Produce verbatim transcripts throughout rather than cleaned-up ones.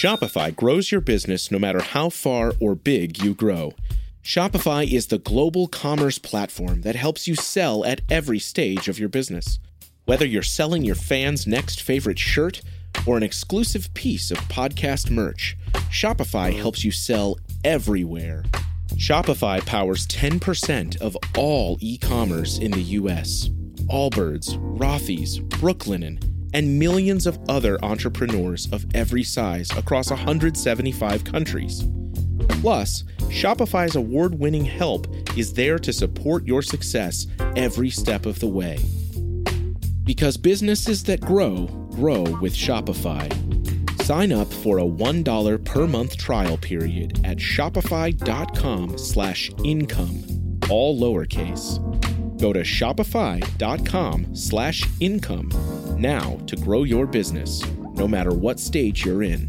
Shopify grows your business no matter how far or big you grow. Shopify is the global commerce platform that helps you sell at every stage of your business. Whether you're selling your fans' next favorite shirt or an exclusive piece of podcast merch, Shopify helps you sell everywhere. Shopify powers ten percent of all e-commerce in the U S. Allbirds, Rothy's, Brooklinen, and millions of other entrepreneurs of every size across one hundred seventy-five countries. Plus, Shopify's award-winning help is there to support your success every step of the way. Because businesses that grow, grow with Shopify. Sign up for a one dollar per month trial period at shopify.com slash income, all lowercase. Go to shopify.com slash income now to grow your business, no matter what stage you're in.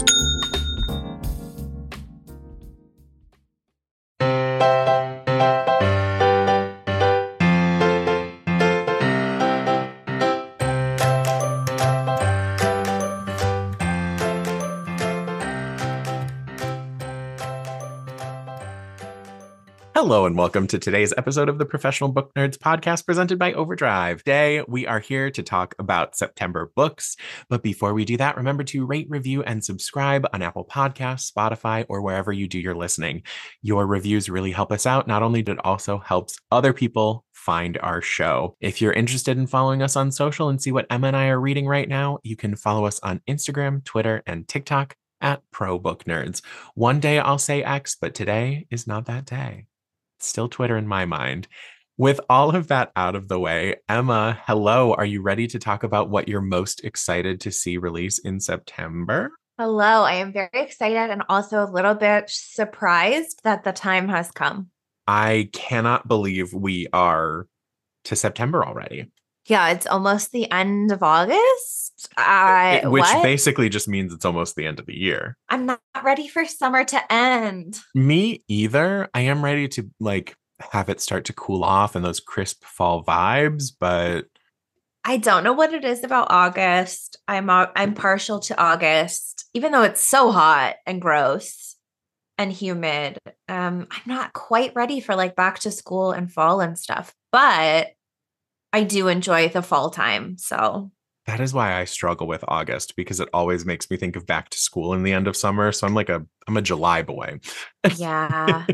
Hello and welcome to today's episode of the Professional Book Nerds podcast presented by Overdrive. Today, we are here to talk about September books. But before we do that, remember to rate, review, and subscribe on Apple Podcasts, Spotify, or wherever you do your listening. Your reviews really help us out. Not only did it also helps other people find our show. If you're interested in following us on social and see what Emma and I are reading right now, you can follow us on Instagram, Twitter, and TikTok at Pro Book Nerds. One day I'll say X, but today is not that day. Still Twitter in my mind. With all of that out of the way, Emma, hello. Are you ready to talk about what you're most excited to see release in September? Hello. I am very excited and also a little bit surprised that the time has come. I cannot believe we are to September already. Yeah, it's almost the end of August. I, Which what? basically just means it's almost the end of the year. I'm not ready for summer to end. Me either. I am ready to like have it start to cool off and those crisp fall vibes, but I don't know what it is about August. I'm I'm partial to August, even though it's so hot and gross and humid. Um, I'm not quite ready for like back to school and fall and stuff, but I do enjoy the fall time. So that is why I struggle with August, because it always makes me think of back to school in the end of summer. So I'm like a I'm a July boy. Yeah.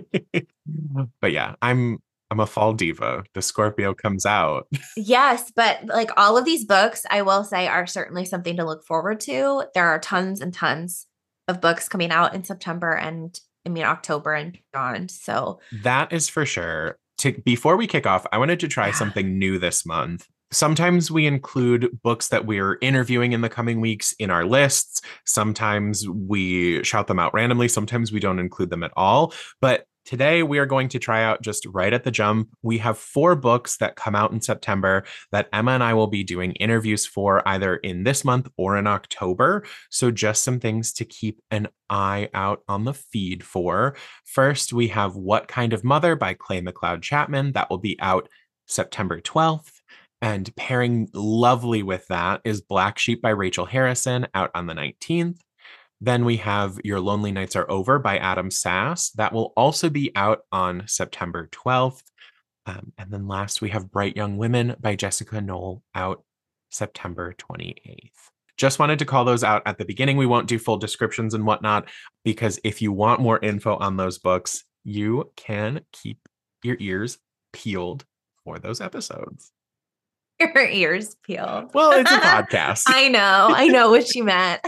But yeah, I'm I'm a fall diva. The Scorpio comes out. Yes, but like all of these books, I will say, are certainly something to look forward to. There are tons and tons of books coming out in September and I mean October and beyond. So that is for sure. To, before we kick off, I wanted to try yeah. something new this month. Sometimes we include books that we're interviewing in the coming weeks in our lists. Sometimes we shout them out randomly. Sometimes we don't include them at all. But today we are going to try out just right at the jump. We have four books that come out in September that Emma and I will be doing interviews for either in this month or in October. So just some things to keep an eye out on the feed for. First, we have What Kind of Mother by Clay McLeod Chapman. That will be out September twelfth. And pairing lovely with that is Black Sheep by Rachel Harrison, out on the nineteenth. Then we have Your Lonely Nights Are Over by Adam Sass. That will also be out on September twelfth. Um, and then last, we have Bright Young Women by Jessica Knoll, out September twenty-eighth. Just wanted to call those out at the beginning. We won't do full descriptions and whatnot, because if you want more info on those books, you can keep your ears peeled for those episodes. Your ears peeled. Well, it's a podcast. I know. I know what you meant.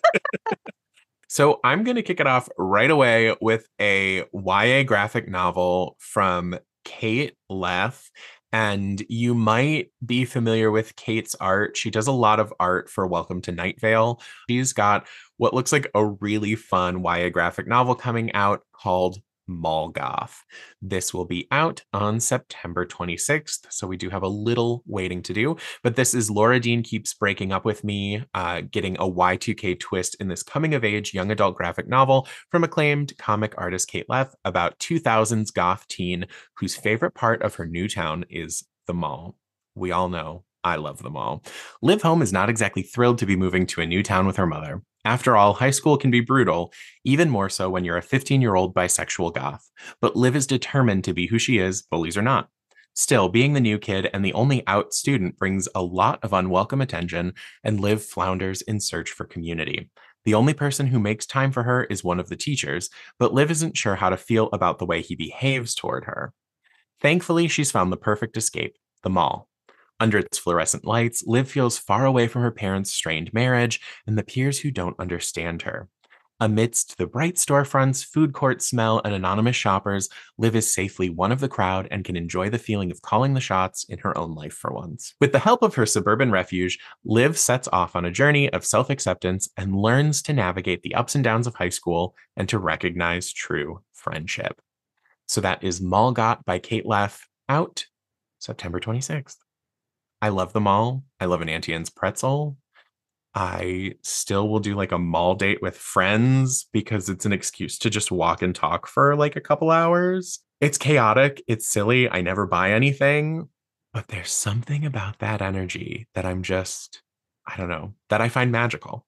So I'm going to kick it off right away with a Y A graphic novel from Kate Leth. And you might be familiar with Kate's art. She does a lot of art for Welcome to Night Vale. She's got what looks like a really fun Y A graphic novel coming out called Molgoth. This will be out on September twenty-sixth, so we do have a little waiting to do, but this is Laura Dean Keeps Breaking Up With Me, uh, getting a Y two K twist in this coming-of-age young adult graphic novel from acclaimed comic artist Kate Leth about two thousands goth teen whose favorite part of her new town is the mall. We all know I love the mall. Liv Home is not exactly thrilled to be moving to a new town with her mother. After all, high school can be brutal, even more so when you're a fifteen-year-old bisexual goth. But Liv is determined to be who she is, bullies or not. Still, being the new kid and the only out student brings a lot of unwelcome attention, and Liv flounders in search for community. The only person who makes time for her is one of the teachers, but Liv isn't sure how to feel about the way he behaves toward her. Thankfully, she's found the perfect escape, the mall. Under its fluorescent lights, Liv feels far away from her parents' strained marriage and the peers who don't understand her. Amidst the bright storefronts, food court smell, and anonymous shoppers, Liv is safely one of the crowd and can enjoy the feeling of calling the shots in her own life for once. With the help of her suburban refuge, Liv sets off on a journey of self-acceptance and learns to navigate the ups and downs of high school and to recognize true friendship. So that is Mall Got by Kate Leff, out September twenty-sixth. I love the mall. I love an Auntie Anne's pretzel. I still will do like a mall date with friends because it's an excuse to just walk and talk for like a couple hours. It's chaotic. It's silly. I never buy anything, but there's something about that energy that I'm just, I don't know, that I find magical.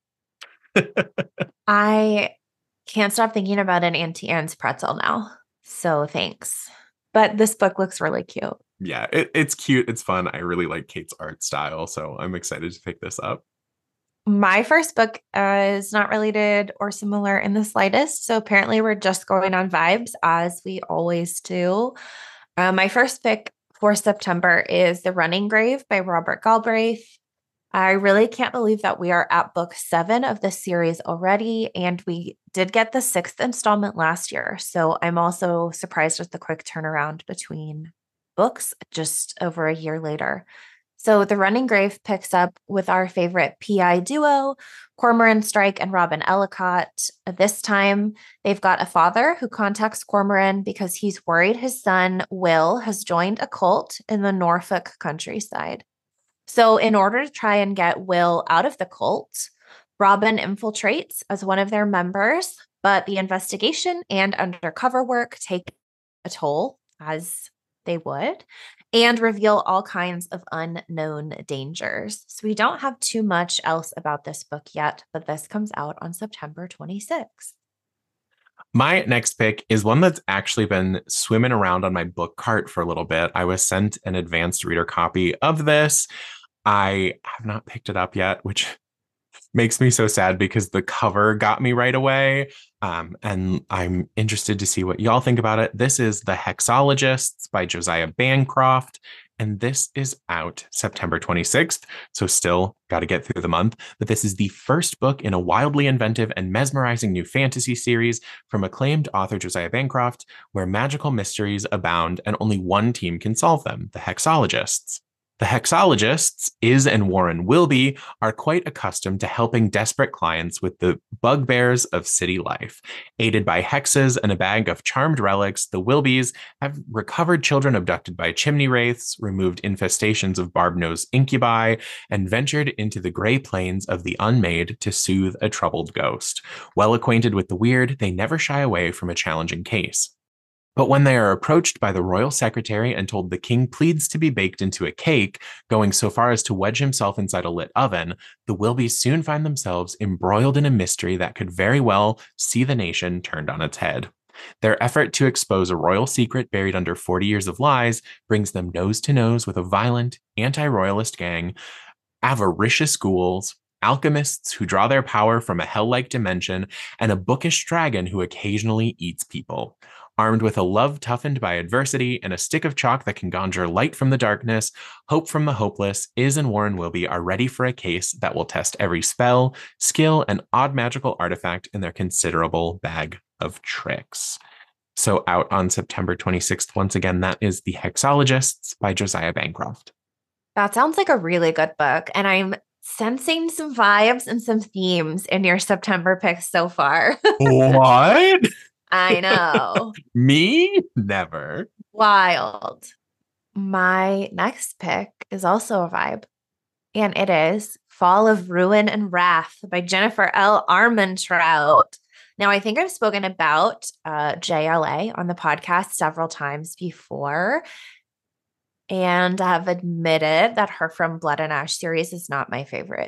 I can't stop thinking about an Auntie Anne's pretzel now. So thanks. But this book looks really cute. Yeah, it, it's cute. It's fun. I really like Kate's art style. So I'm excited to pick this up. My first book uh, is not related or similar in the slightest. So apparently we're just going on vibes as we always do. Uh, my first pick for September is The Running Grave by Robert Galbraith. I really can't believe that we are at book seven of this series already, and we did get the sixth installment last year. So I'm also surprised with the quick turnaround between books just over a year later. So The Running Grave picks up with our favorite P I duo, Cormoran Strike and Robin Ellicott. This time, they've got a father who contacts Cormoran because he's worried his son, Will, has joined a cult in the Norfolk countryside. So in order to try and get Will out of the cult, Robin infiltrates as one of their members, but the investigation and undercover work take a toll, as they would, and reveal all kinds of unknown dangers. So we don't have too much else about this book yet, but this comes out on September twenty-sixth. My next pick is one that's actually been swimming around on my book cart for a little bit. I was sent an advanced reader copy of this. I have not picked it up yet, which makes me so sad because the cover got me right away. Um, and I'm interested to see what y'all think about it. This is The Hexologists by Josiah Bancroft. And this is out September twenty-sixth. So still got to get through the month. But this is the first book in a wildly inventive and mesmerizing new fantasy series from acclaimed author Josiah Bancroft, where magical mysteries abound and only one team can solve them, the Hexologists. The Hexologists, Iz and Warren Wilby, are quite accustomed to helping desperate clients with the bugbears of city life. Aided by hexes and a bag of charmed relics, the Wilbys have recovered children abducted by chimney wraiths, removed infestations of barb-nosed incubi, and ventured into the gray plains of the unmade to soothe a troubled ghost. Well acquainted with the weird, they never shy away from a challenging case. But when they are approached by the royal secretary and told the king pleads to be baked into a cake, going so far as to wedge himself inside a lit oven, the Wilbys soon find themselves embroiled in a mystery that could very well see the nation turned on its head. Their effort to expose a royal secret buried under forty years of lies brings them nose to nose with a violent, anti-royalist gang, avaricious ghouls, alchemists who draw their power from a hell-like dimension, and a bookish dragon who occasionally eats people. Armed with a love toughened by adversity and a stick of chalk that can conjure light from the darkness, hope from the hopeless, Iz and Warren Wilby are ready for a case that will test every spell, skill, and odd magical artifact in their considerable bag of tricks. So out on September twenty-sixth, once again, that is The Hexologists by Josiah Bancroft. That sounds like a really good book. And I'm sensing some vibes and some themes in your September picks so far. What? I know. Me? Never. Wild. My next pick is also a vibe, and it is Fall of Ruin and Wrath by Jennifer L. Armentrout. Now, I think I've spoken about uh, J L A on the podcast several times before, and have admitted that her From Blood and Ash series is not my favorite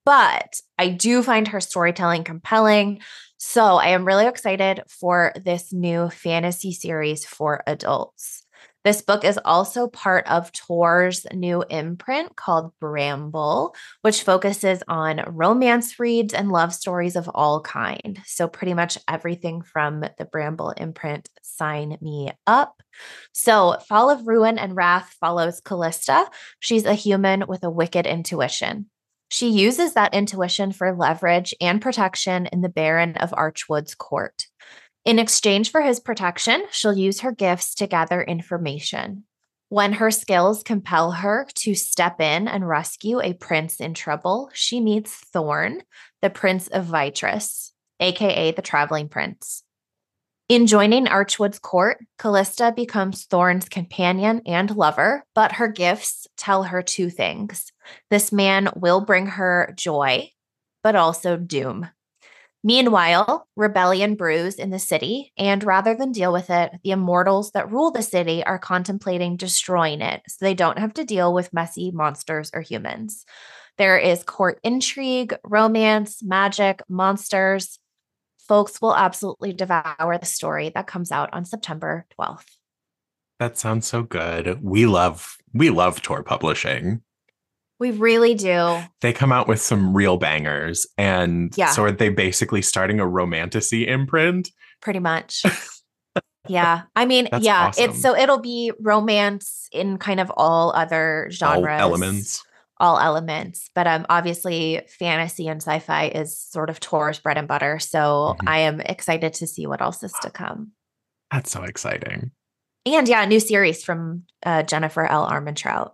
but I do find her storytelling compelling. So I am really excited for this new fantasy series for adults. This book is also part of Tor's new imprint called Bramble, which focuses on romance reads and love stories of all kind. So pretty much everything from the Bramble imprint, sign me up. So Fall of Ruin and Wrath follows Callista. She's a human with a wicked intuition. She uses that intuition for leverage and protection in the Baron of Archwood's court. In exchange for his protection, she'll use her gifts to gather information. When her skills compel her to step in and rescue a prince in trouble, she meets Thorn, the Prince of Vitris, aka the Traveling Prince. In joining Archwood's court, Callista becomes Thorn's companion and lover, but her gifts tell her two things. This man will bring her joy, but also doom. Meanwhile, rebellion brews in the city, and rather than deal with it, the immortals that rule the city are contemplating destroying it so they don't have to deal with messy monsters or humans. There is court intrigue, romance, magic, monsters. Folks will absolutely devour the story that comes out on September twelfth. That sounds so good. We love we love Tor Publishing. We really do. They come out with some real bangers. And yeah. so are they basically starting a romantasy imprint? Pretty much. Yeah. I mean, That's yeah, awesome. it's so it'll be romance in kind of all other genres. All elements. All elements. But um, obviously fantasy and sci-fi is sort of Tor's bread and butter. So mm-hmm. I am excited to see what else is to come. That's so exciting. And yeah, a new series from uh, Jennifer L. Armentrout.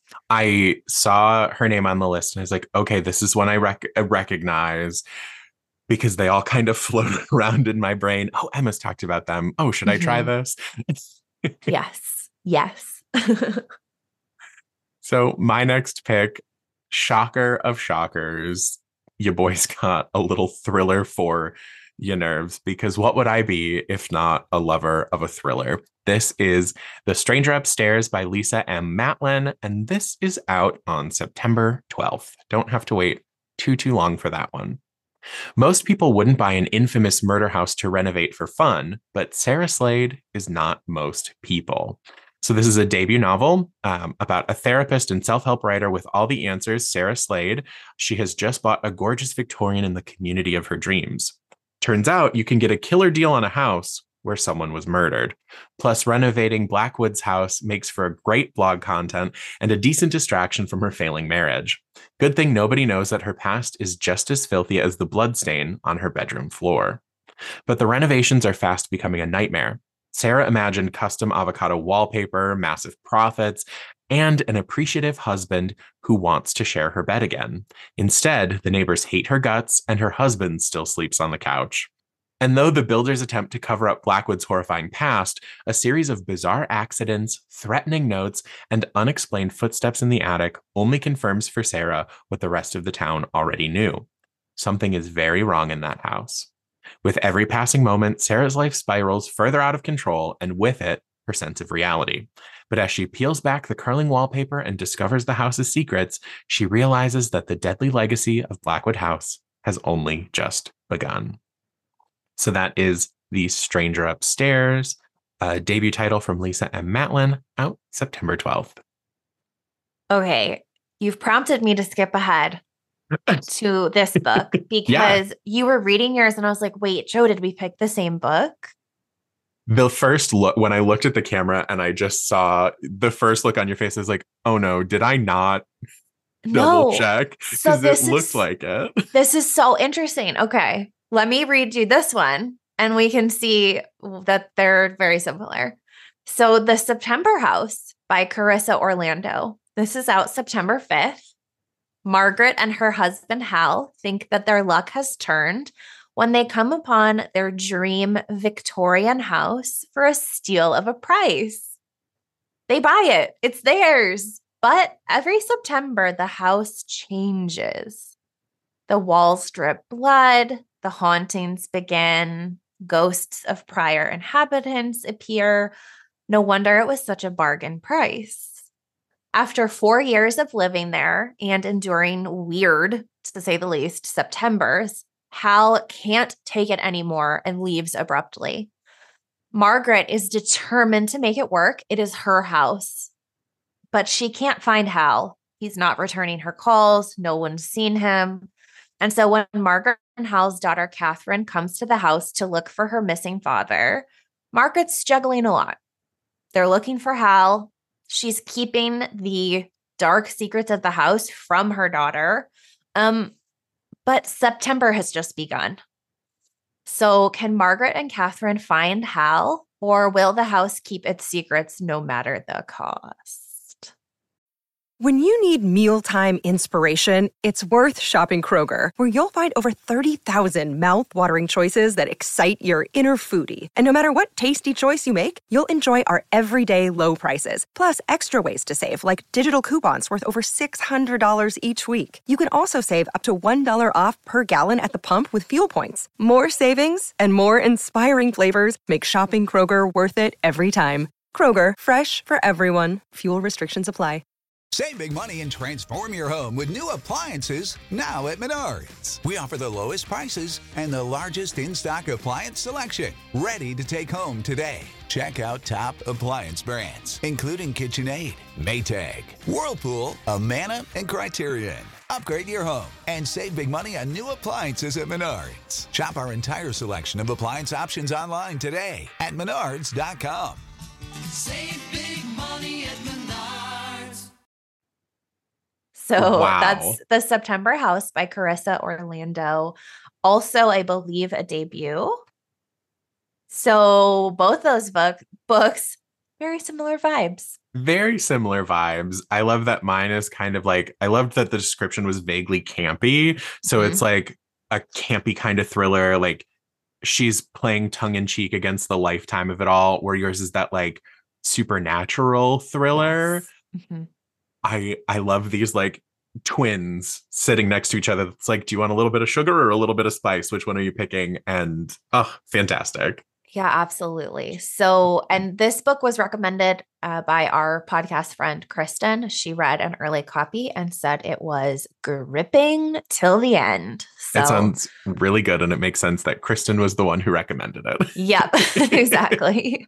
I saw her name on the list and I was like, okay, this is one I rec- recognize because they all kind of float around in my brain. Oh, Emma's talked about them. Oh, should mm-hmm. I try this? Yes. Yes. So my next pick, shocker of shockers, your boy's got a little thriller for your nerves, because what would I be if not a lover of a thriller? This is The Stranger Upstairs by Lisa M. Matlin, and this is out on September twelfth. Don't have to wait too, too long for that one. Most people wouldn't buy an infamous murder house to renovate for fun, but Sarah Slade is not most people. So this is a debut novel um, about a therapist and self-help writer with all the answers, Sarah Slade. She has just bought a gorgeous Victorian in the community of her dreams. Turns out you can get a killer deal on a house where someone was murdered. Plus, renovating Blackwood's house makes for a great blog content and a decent distraction from her failing marriage. Good thing nobody knows that her past is just as filthy as the bloodstain on her bedroom floor. But the renovations are fast becoming a nightmare. Sarah imagined custom avocado wallpaper, massive profits, and an appreciative husband who wants to share her bed again. Instead, the neighbors hate her guts, and her husband still sleeps on the couch. And though the builders attempt to cover up Blackwood's horrifying past, a series of bizarre accidents, threatening notes, and unexplained footsteps in the attic only confirms for Sarah what the rest of the town already knew. Something is very wrong in that house. With every passing moment, Sarah's life spirals further out of control, and with it, her sense of reality. But as she peels back the curling wallpaper and discovers the house's secrets, she realizes that the deadly legacy of Blackwood House has only just begun. So that is The Stranger Upstairs, a debut title from Lisa M. Matlin, out September twelfth. Okay, you've prompted me to skip ahead to this book because yeah. you were reading yours and I was like, wait, Joe, did we pick the same book? The first look, when I looked at the camera and I just saw the first look on your face, I was like, oh no, did I not double no. check? Because so it looked like it. This is so interesting. Okay, let me read you this one and we can see that they're very similar. So The September House by Carissa Orlando. This is out September fifth. Margaret and her husband Hal think that their luck has turned when they come upon their dream Victorian house for a steal of a price. They buy it. It's theirs. But every September, the house changes. The walls drip blood. The hauntings begin. Ghosts of prior inhabitants appear. No wonder it was such a bargain price. After four years of living there and enduring weird to say the least, September's, Hal can't take it anymore and leaves abruptly. Margaret is determined to make it work. It is her house, but she can't find Hal. He's not returning her calls. No one's seen him. And so when Margaret and Hal's daughter, Catherine, comes to the house to look for her missing father, Margaret's juggling a lot. They're looking for Hal. She's keeping the dark secrets of the house from her daughter. Um, but September has just begun. So can Margaret and Catherine find Hal, or will the house keep its secrets no matter the cost? When you need mealtime inspiration, it's worth shopping Kroger, where you'll find over thirty thousand mouth-watering choices that excite your inner foodie. And no matter what tasty choice you make, you'll enjoy our everyday low prices, plus extra ways to save, like digital coupons worth over six hundred dollars each week. You can also save up to one dollar off per gallon at the pump with fuel points. More savings and more inspiring flavors make shopping Kroger worth it every time. Kroger, fresh for everyone. Fuel restrictions apply. Save big money and transform your home with new appliances now at Menards. We offer the lowest prices and the largest in-stock appliance selection. Ready to take home today. Check out top appliance brands, including KitchenAid, Maytag, Whirlpool, Amana, and Criterion. Upgrade your home and save big money on new appliances at Menards. Shop our entire selection of appliance options online today at menards dot com. Save big money at Menards. So Wow. that's The September House by Carissa Orlando. Also, I believe, a debut. So both those book, books, very similar vibes. Very similar vibes. I love that mine is kind of like, I loved that the description was vaguely campy. So Mhm. it's like a campy kind of thriller. Like she's playing tongue in cheek against the lifetime of it all, where yours is that like supernatural thriller. Yes. Mhm. I I love these like twins sitting next to each other. It's like, do you want a little bit of sugar or a little bit of spice? Which one are you picking? And oh, fantastic. Yeah, absolutely. So, and this book was recommended uh, by our podcast friend, Kristen. She read an early copy and said it was gripping till the end. So, It sounds really good. And it makes sense that Kristen was the one who recommended it. yep, exactly.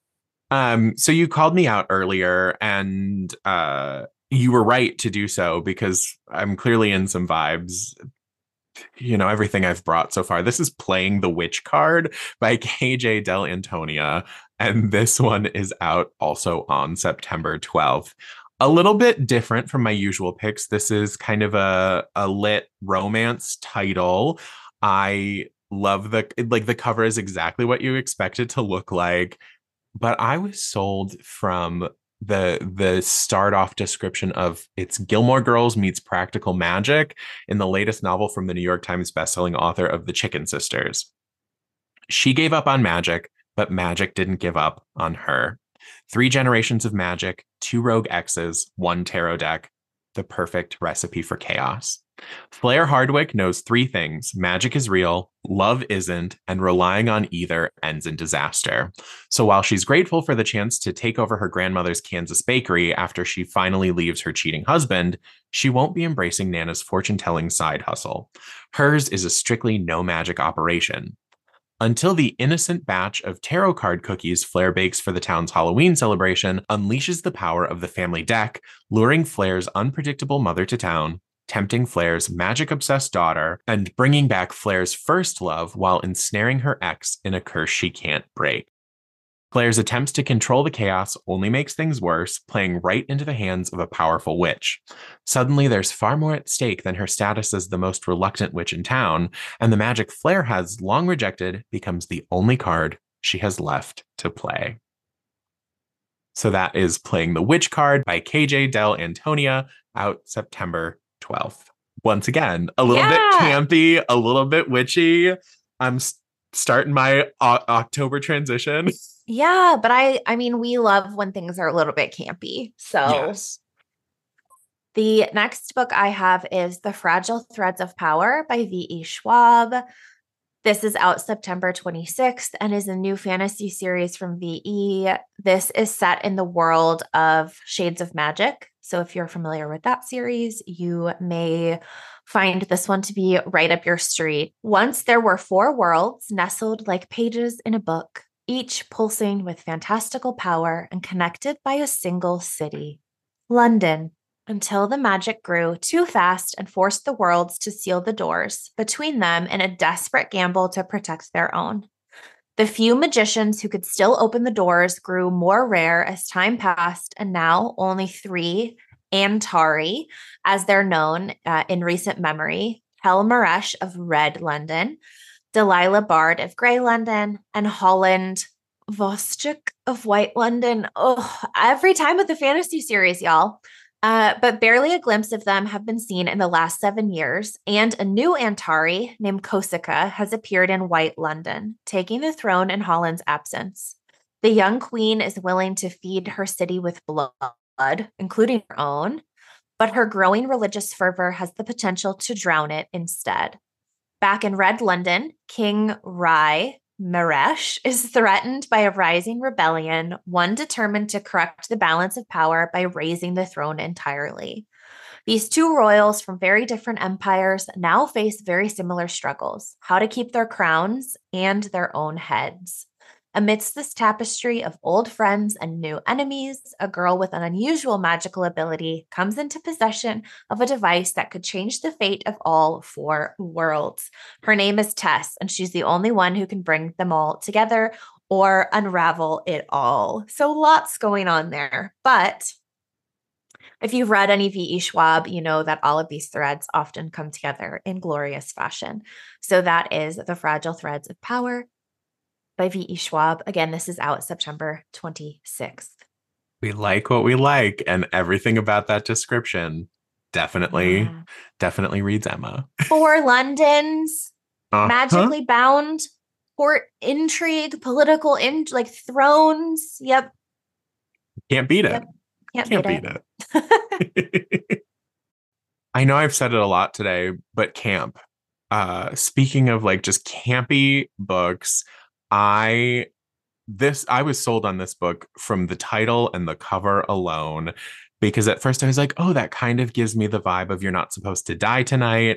Um, so you called me out earlier and uh you were right to do so, because I'm clearly in some vibes. You know, everything I've brought so far. This is Playing the Witch Card by K J Del Antonia. And this one is out also on September twelfth. A little bit different from my usual picks. This is kind of a, a lit romance title. I love the, like the cover is exactly what you expect it to look like. But I was sold from the the start off description of it's Gilmore Girls meets practical magic in the latest novel from the New York Times bestselling author of The Chicken Sisters. She gave up on magic, but magic didn't give up on her. Three generations of magic, two rogue exes, one tarot deck. The perfect recipe for chaos. Flair Hardwick knows three things: magic is real, love isn't, and relying on either ends in disaster. So while she's grateful for the chance to take over her grandmother's Kansas bakery after she finally leaves her cheating husband, she won't be embracing Nana's fortune-telling side hustle. Hers is a strictly no magic operation. Until the innocent batch of tarot card cookies Flair bakes for the town's Halloween celebration unleashes the power of the family deck, luring Flair's unpredictable mother to town, tempting Flair's magic-obsessed daughter, and bringing back Flair's first love while ensnaring her ex in a curse she can't break. Flair's attempts to control the chaos only makes things worse, playing right into the hands of a powerful witch. Suddenly, there's far more at stake than her status as the most reluctant witch in town, and the magic Flair has long rejected becomes the only card she has left to play. So that is Playing the Witch Card by K J Del Antonia, out September twelfth. Once again, a little Yeah. bit campy, a little bit witchy. I'm s- starting my o- October transition. Yeah, but I I mean, we love when things are a little bit campy. So Yes. the next book I have is The Fragile Threads of Power by V E. Schwab. This is out September twenty-sixth and is a new fantasy series from V E. This is set in the world of Shades of Magic. So if you're familiar with that series, you may find this one to be right up your street. Once there were four worlds nestled like pages in a book, each pulsing with fantastical power and connected by a single city, London, until the magic grew too fast and forced the worlds to seal the doors between them in a desperate gamble to protect their own. The few magicians who could still open the doors grew more rare as time passed, and now only three Antari, as they're known uh, in recent memory, Hel Maresh of Red London, Delilah Bard of Grey London, and Holland Vostok of White London. Oh, every time with the fantasy series, y'all. Uh, but barely a glimpse of them have been seen in the last seven years, and a new Antari named Kosika has appeared in White London, taking the throne in Holland's absence. The young queen is willing to feed her city with blood, including her own, but her growing religious fervor has the potential to drown it instead. Back in Red London, King Rai Maresh is threatened by a rising rebellion, one determined to correct the balance of power by raising the throne entirely. These two royals from very different empires now face very similar struggles: how to keep their crowns and their own heads. Amidst this tapestry of old friends and new enemies, a girl with an unusual magical ability comes into possession of a device that could change the fate of all four worlds. Her name is Tess, and she's the only one who can bring them all together or unravel it all. So lots going on there. But if you've read any V E. Schwab, you know that all of these threads often come together in glorious fashion. So that is The Fragile Threads of Power by V E. Schwab. Again, this is out September twenty-sixth. We like what we like, and everything about that description definitely, Yeah. definitely reads Emma. Four Londons, Uh-huh. magically bound, court intrigue, political in like thrones. Yep. Can't beat it. Yep. Can't, Can't beat, beat it. it. I know I've said it a lot today, but camp. Uh, speaking of like just campy books, I this I was sold on this book from the title and the cover alone, because at first I was like, oh, that kind of gives me the vibe of You're Not Supposed to Die Tonight.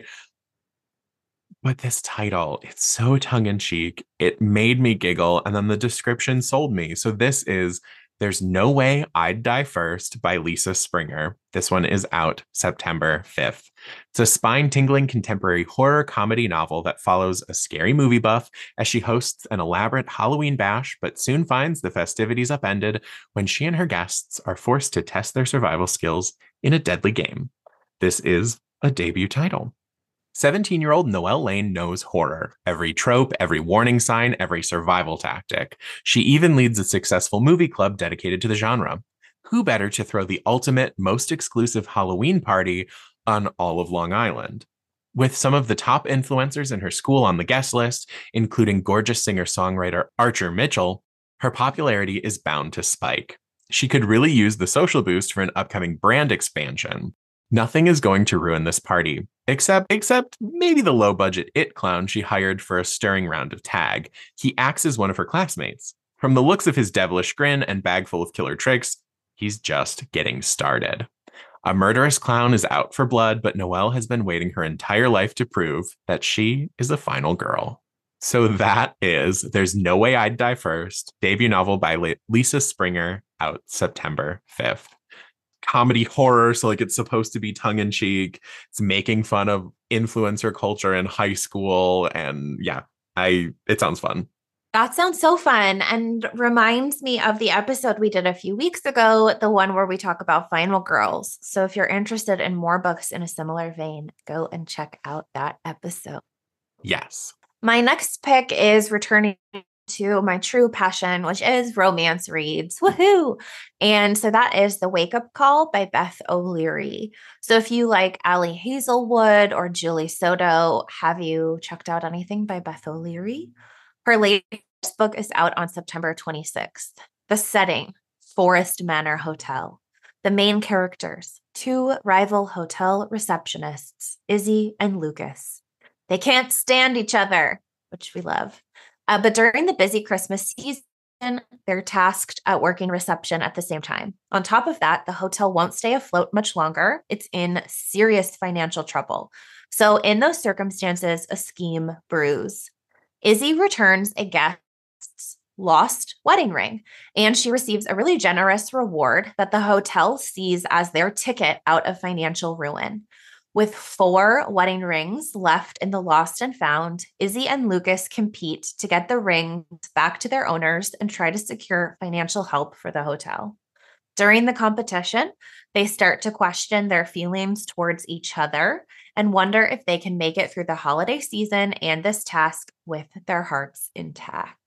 But this title, it's so tongue-in-cheek. It made me giggle, and then the description sold me. So this is There's No Way I'd Die First by Lisa Springer. This one is out September fifth. It's a spine-tingling contemporary horror comedy novel that follows a scary movie buff as she hosts an elaborate Halloween bash, but soon finds the festivities upended when she and her guests are forced to test their survival skills in a deadly game. This is a debut title. seventeen-year-old Noelle Lane knows horror. Every trope, every warning sign, every survival tactic. She even leads a successful movie club dedicated to the genre. Who better to throw the ultimate, most exclusive Halloween party on all of Long Island? With some of the top influencers in her school on the guest list, including gorgeous singer-songwriter Archer Mitchell, her popularity is bound to spike. She could really use the social boost for an upcoming brand expansion. Nothing is going to ruin this party, except except maybe the low-budget it clown she hired for a stirring round of tag. He acts as one of her classmates. From the looks of his devilish grin and bag full of killer tricks, he's just getting started. A murderous clown is out for blood, but Noelle has been waiting her entire life to prove that she is a final girl. So that is There's No Way I'd Die First, debut novel by Lisa Springer, out September fifth. Comedy horror, so like it's supposed to be tongue-in-cheek. It's making fun of influencer culture in high school, and yeah, I it sounds fun. That sounds so fun and reminds me of the episode we did a few weeks ago, the one where we talk about Final Girls. So if you're interested in more books in a similar vein, go and check out that episode. Yes. My next pick is returning to my true passion, which is romance reads. Woohoo! And so that is The Wake Up Call by Beth O'Leary. So if you like Ali Hazelwood or Julie Soto, have you checked out anything by Beth O'Leary? Her latest book is out on September twenty-sixth. The setting, Forest Manor Hotel. The main characters, two rival hotel receptionists, Izzy and Lucas. They can't stand each other, which we love. Uh, but during the busy Christmas season, they're tasked at working reception at the same time. On top of that, the hotel won't stay afloat much longer. It's in serious financial trouble. So in those circumstances, a scheme brews. Izzy returns a guest's lost wedding ring, and she receives a really generous reward that the hotel sees as their ticket out of financial ruin. With four wedding rings left in the lost and found, Izzy and Lucas compete to get the rings back to their owners and try to secure financial help for the hotel. During the competition, they start to question their feelings towards each other and wonder if they can make it through the holiday season and this task with their hearts intact.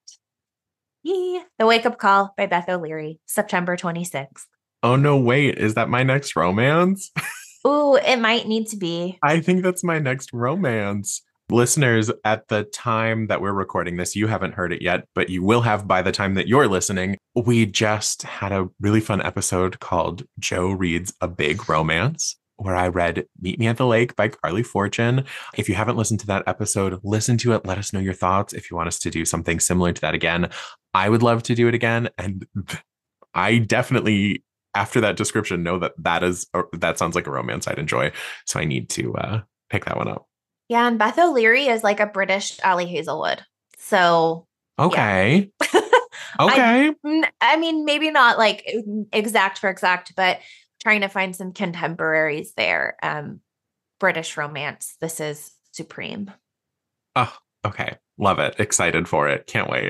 Yee. The Wake Up Call by Beth O'Leary, September twenty-sixth. Oh, no, wait. Is that my next romance? Ooh, it might need to be. I think that's my next romance. Listeners, at the time that we're recording this, you haven't heard it yet, but you will have by the time that you're listening. We just had a really fun episode called Joe Reads a Big Romance, where I read Meet Me at the Lake by Carly Fortune. If you haven't listened to that episode, listen to it. Let us know your thoughts if you want us to do something similar to that again. I would love to do it again. And I definitely, after that description, know that that is that sounds like a romance I'd enjoy. So I need to uh, pick that one up. Yeah, and Beth O'Leary is like a British Ali Hazelwood. So okay. Yeah. Okay. I, I mean, maybe not like exact for exact, but trying to find some contemporaries there. Um, British romance. This is supreme. Oh, okay. Love it. Excited for it. Can't wait.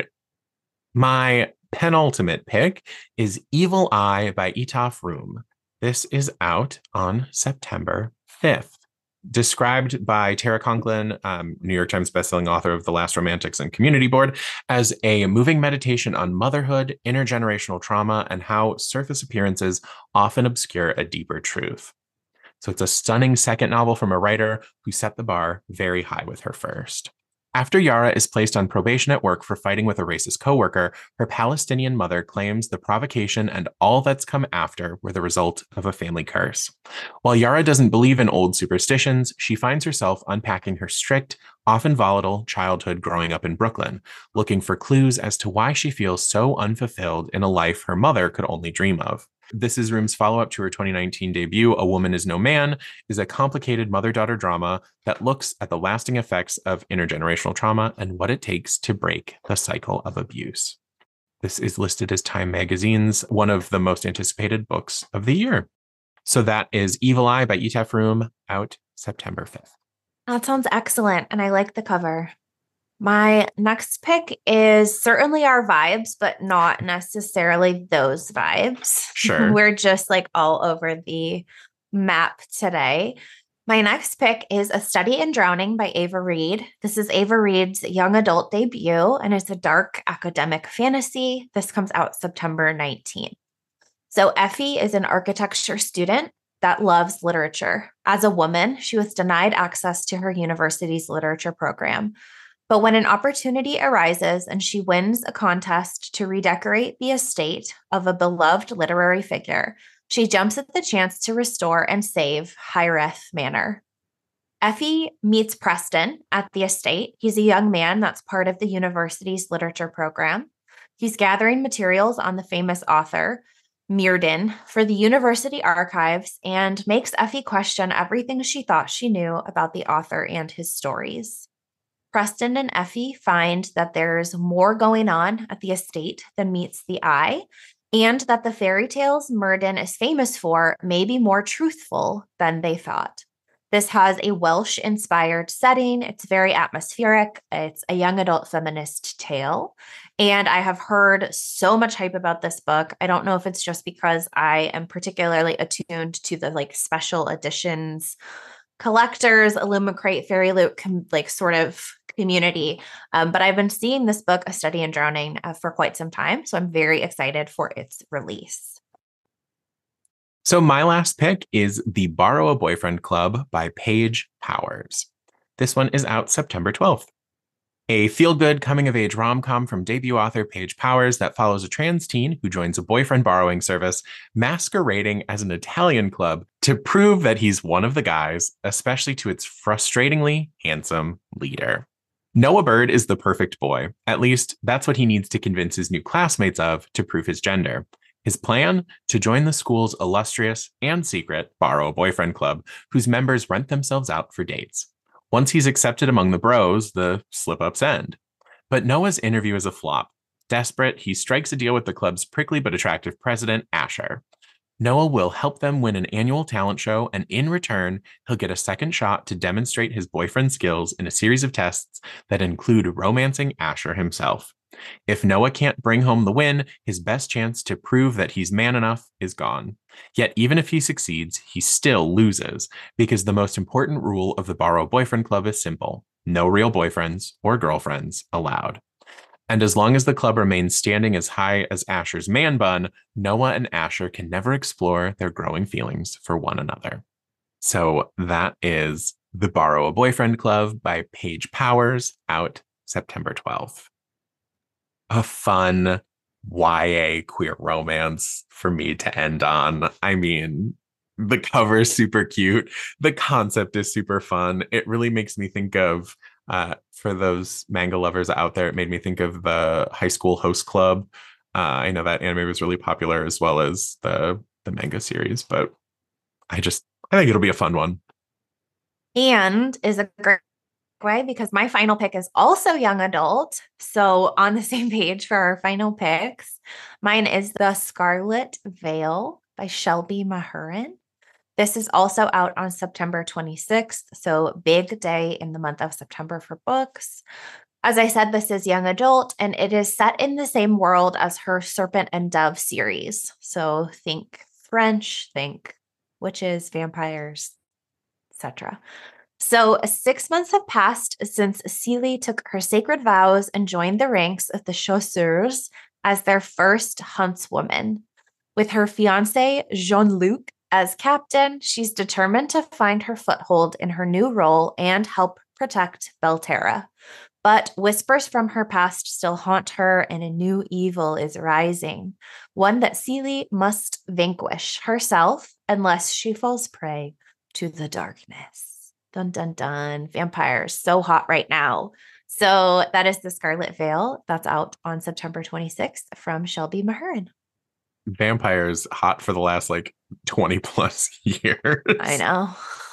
My penultimate pick is Evil Eye by Etaf Rum. This is out on September fifth. Described by Tara Conklin, um, New York Times bestselling author of The Last Romantics and Community Board, as a moving meditation on motherhood, intergenerational trauma, and how surface appearances often obscure a deeper truth. So it's a stunning second novel from a writer who set the bar very high with her first. After Yara is placed on probation at work for fighting with a racist coworker, her Palestinian mother claims the provocation and all that's come after were the result of a family curse. While Yara doesn't believe in old superstitions, she finds herself unpacking her strict, often volatile childhood growing up in Brooklyn, looking for clues as to why she feels so unfulfilled in a life her mother could only dream of. This is Rum's follow-up to her twenty nineteen debut, A Woman Is No Man, is a complicated mother-daughter drama that looks at the lasting effects of intergenerational trauma and what it takes to break the cycle of abuse. This is listed as Time Magazine's one of the most anticipated books of the year. So that is Evil Eye by Etaf Rum, out September fifth. That sounds excellent, and I like the cover. My next pick is certainly our vibes, but not necessarily those vibes. Sure. We're just like all over the map today. My next pick is A Study in Drowning by Ava Reid. This is Ava Reid's young adult debut, and it's a dark academic fantasy. This comes out September nineteenth. So Effie is an architecture student that loves literature. As a woman, she was denied access to her university's literature program. But when an opportunity arises and she wins a contest to redecorate the estate of a beloved literary figure, she jumps at the chance to restore and save Hyreth Manor. Effie meets Preston at the estate. He's a young man that's part of the university's literature program. He's gathering materials on the famous author, Mirden, for the university archives and makes Effie question everything she thought she knew about the author and his stories. Preston and Effie find that there's more going on at the estate than meets the eye, and that the fairy tales Mirden is famous for may be more truthful than they thought. This has a Welsh-inspired setting. It's very atmospheric. It's a young adult feminist tale. And I have heard so much hype about this book. I don't know if it's just because I am particularly attuned to the like special editions, collectors, Illumicrate, Fairy Loot, com- like sort of community. Um, but I've been seeing this book, A Study in Drowning, uh, for quite some time. So I'm very excited for its release. So my last pick is The Borrow a Boyfriend Club by Paige Powers. This one is out September twelfth. A feel-good coming-of-age rom-com from debut author Paige Powers that follows a trans teen who joins a boyfriend borrowing service masquerading as an Italian club to prove that he's one of the guys, especially to its frustratingly handsome leader. Noah Bird is the perfect boy. At least, that's what he needs to convince his new classmates of to prove his gender. His plan? To join the school's illustrious and secret Borrow a Boyfriend Club, whose members rent themselves out for dates. Once he's accepted among the bros, the slip-ups end. But Noah's interview is a flop. Desperate, he strikes a deal with the club's prickly but attractive president, Asher. Noah will help them win an annual talent show, and in return, he'll get a second shot to demonstrate his boyfriend skills in a series of tests that include romancing Asher himself. If Noah can't bring home the win, his best chance to prove that he's man enough is gone. Yet even if he succeeds, he still loses, because the most important rule of the Borrow a Boyfriend Club is simple: no real boyfriends or girlfriends allowed. And as long as the club remains standing as high as Asher's man bun, Noah and Asher can never explore their growing feelings for one another. So that is The Borrow a Boyfriend Club by Paige Powers, out September twelfth. A fun Y A queer romance for me to end on. I mean, the cover is super cute. The concept is super fun. It really makes me think of, uh, for those manga lovers out there, it made me think of the High School Host Club. Uh, I know that anime was really popular, as well as the, the manga series, but I just, I think it'll be a fun one. And is a great way, because my final pick is also young adult. So on the same page for our final picks, mine is The Scarlet Veil by Shelby Mahurin. This is also out on September twenty-sixth. So big day in the month of September for books. As I said, this is young adult, and it is set in the same world as her Serpent and Dove series. So think French, think witches, vampires, et cetera. So six months have passed since Celie took her sacred vows and joined the ranks of the Chasseurs as their first huntswoman. With her fiancé, Jean-Luc, as captain, she's determined to find her foothold in her new role and help protect Belterra. But whispers from her past still haunt her, and a new evil is rising, one that Celie must vanquish herself unless she falls prey to the darkness. Dun, dun, dun. Vampires, so hot right now. So that is The Scarlet Veil. That's out on September twenty-sixth from Shelby Mahurin. Vampires hot for the last like twenty plus years. I know.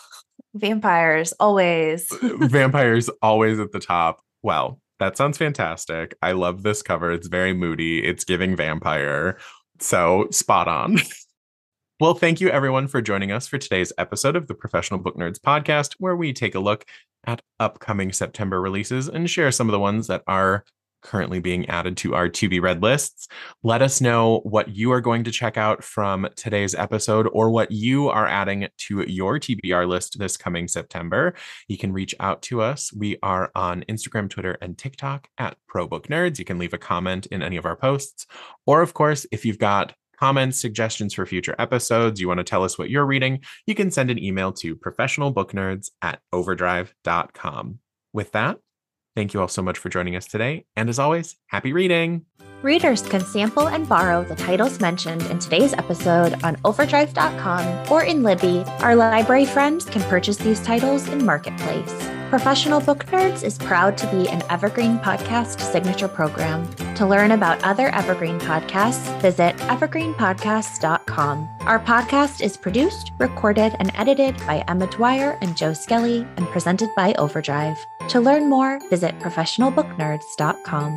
Vampires, always. Vampires always at the top. Well, that sounds fantastic. I love this cover. It's very moody. It's giving vampire. So spot on. Well, thank you everyone for joining us for today's episode of the Professional Book Nerds podcast, where we take a look at upcoming September releases and share some of the ones that are currently being added to our to be read lists. Let us know what you are going to check out from today's episode, or what you are adding to your T B R list this coming September. You can reach out to us. We are on Instagram, Twitter, and TikTok at Pro Book Nerds. You can leave a comment in any of our posts. Or of course, if you've got comments, suggestions for future episodes, you want to tell us what you're reading, you can send an email to professionalbooknerds at overdrive dot com. With that, thank you all so much for joining us today. And as always, happy reading. Readers can sample and borrow the titles mentioned in today's episode on overdrive dot com or in Libby. Our library friends can purchase these titles in Marketplace. Professional Book Nerds is proud to be an Evergreen Podcast signature program. To learn about other Evergreen podcasts, visit evergreen podcasts dot com. Our podcast is produced, recorded, and edited by Emma Dwyer and Joe Skelly, and presented by Overdrive. To learn more, visit professional book nerds dot com.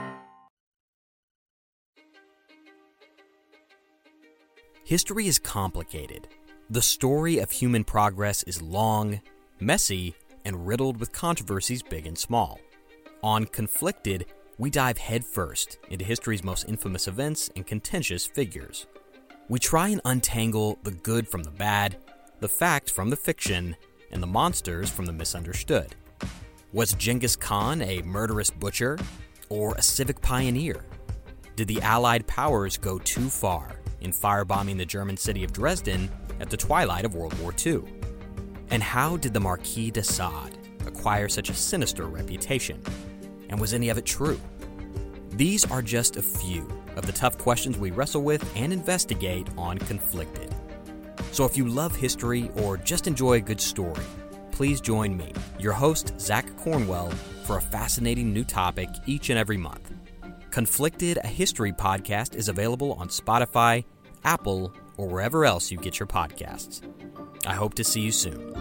History is complicated. The story of human progress is long, messy, and riddled with controversies big and small. On Conflicted, we dive headfirst into history's most infamous events and contentious figures. We try and untangle the good from the bad, the fact from the fiction, and the monsters from the misunderstood. Was Genghis Khan a murderous butcher or a civic pioneer? Did the Allied powers go too far in firebombing the German city of Dresden at the twilight of World War Two? And how did the Marquis de Sade acquire such a sinister reputation? And was any of it true? These are just a few of the tough questions we wrestle with and investigate on Conflicted. So if you love history or just enjoy a good story, please join me, your host, Zach Cornwell, for a fascinating new topic each and every month. Conflicted, a history podcast, is available on Spotify, Apple, or wherever else you get your podcasts. I hope to see you soon.